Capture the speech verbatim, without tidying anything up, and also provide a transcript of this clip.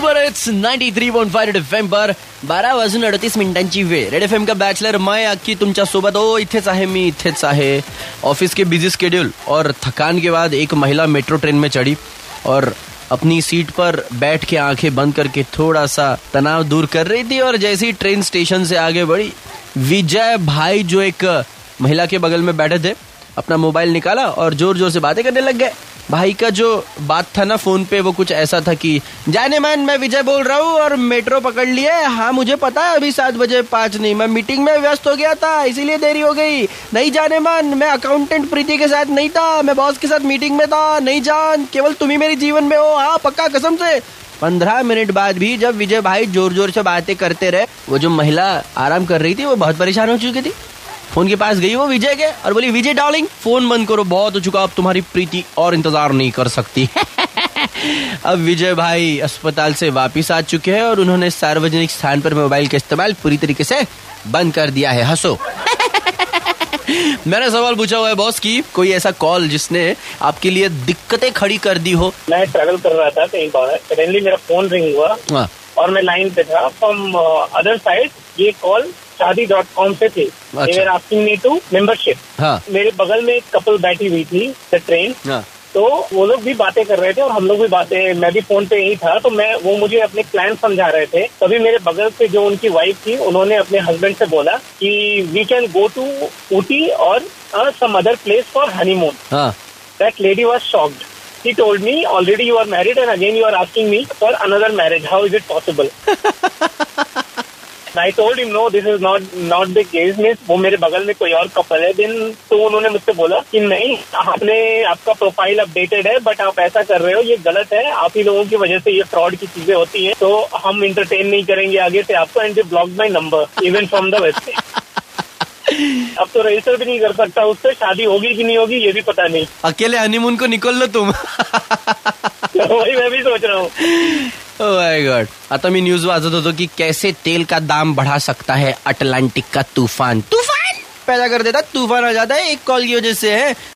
Super hits तिन्याण्णव point पाच Red F M पर बारा वाजून अडतीस मिनिटांची वेळ. रेड एफ एम का बॅचलर मैं अक्की तुमच्या सोबत. ओ इथेच आहे मी, इथेच आहे. ऑफिस के बिजी स्केड्यूल और थकान के बाद एक महिला मेट्रो ट्रेन में चढ़ी और अपनी सीट पर बैठ के आंखें बंद करके थोड़ा सा तनाव दूर कर रही थी. और जैसे ही ट्रेन स्टेशन से आगे बढ़ी, विजय भाई जो एक महिला के बगल में बैठे थे, अपना मोबाइल निकाला और जोर जोर से बातें करने लग गए. भाई का जो बात था ना फोन पे, वो कुछ ऐसा था कि जाने मन मैं विजय बोल रहा हूँ और मेट्रो पकड़ लिए. हाँ मुझे पता है अभी सात बजे पाँच नहीं, मैं मीटिंग में व्यस्त हो गया था इसीलिए देरी हो गई. नहीं जाने मन, मैं अकाउंटेंट प्रीति के साथ नहीं था, मैं बॉस के साथ मीटिंग में था. नहीं जान, केवल तुम ही मेरे जीवन में हो. हाँ पक्का कसम से. पंद्रह मिनट बाद भी जब विजय भाई जोर जोर से बातें करते रहे, वो जो महिला आराम कर रही थी वो बहुत परेशान हो चुकी थी. फोन के पास गई वो विजय के और बोली, विजय डार्लिंग फोन बंद करो, बहुत हो चुका, अब तुम्हारी प्रीति और इंतजार नहीं कर सकती. अब विजय भाई अस्पताल से वापस आ चुके हैं और उन्होंने सार्वजनिक स्थान पर मोबाइल का इस्तेमाल पूरी तरीके से बंद कर दिया है. हंसो. मैंने सवाल पूछा हुआ है बॉस की, कोई ऐसा कॉल जिसने आपके लिए दिक्कतें खड़ी कर दी हो? मैं ट्रैवल कर रहा था कहीं बाहर, सडनली मेरा फोन रिंग हुआ. हाँ. और मैं लाइन पे था. फ्रॉम अदर साइड ये कॉल शादी डॉट कॉम से थी. They were asking me to membership. मेरे बगल में एक कपल बैठी हुई थी द ट्रेन. हाँ. तो वो लोग भी बातें कर रहे थे और हम लोग भी बातें, मैं भी फोन पे ही था. तो मैं वो मुझे अपने प्लान समझा रहे थे. तभी मेरे बगल से जो उनकी वाइफ थी, उन्होंने अपने हस्बैंड से बोला कि we can go to Ooty और some other place for honeymoon. That lady was shocked. He told me, already you are married and again you are asking me for another marriage. How is it possible? I told him, no, this is not not the case. Means वो मेरे बगल में कोई और couple है. दिन तो उन्होंने मुझसे बोला कि नहीं, आपने आपका प्रोफाइल अपडेटेड है बट आप ऐसा कर रहे हो, ये गलत है. आप ही लोगों की वजह से ये फ्रॉड की चीजें होती हैं, तो हम इंटरटेन नहीं करेंगे आगे से आपको. And they blocked my number even from the website. अब तो रजिस्टर भी नहीं कर सकता उससे. शादी होगी कि नहीं होगी ये भी पता नहीं. अकेले हनीमून को निकल लो तुम. वही मैं भी सोच रहा हूँ. Oh my god. आता मी न्यूज वाचत होतो की कैसे तेल का दाम बढ़ा सकता है अटलांटिक का तूफान. तूफान पैदा कर देता, तूफान आ जाता है एक कॉल की वजह से. है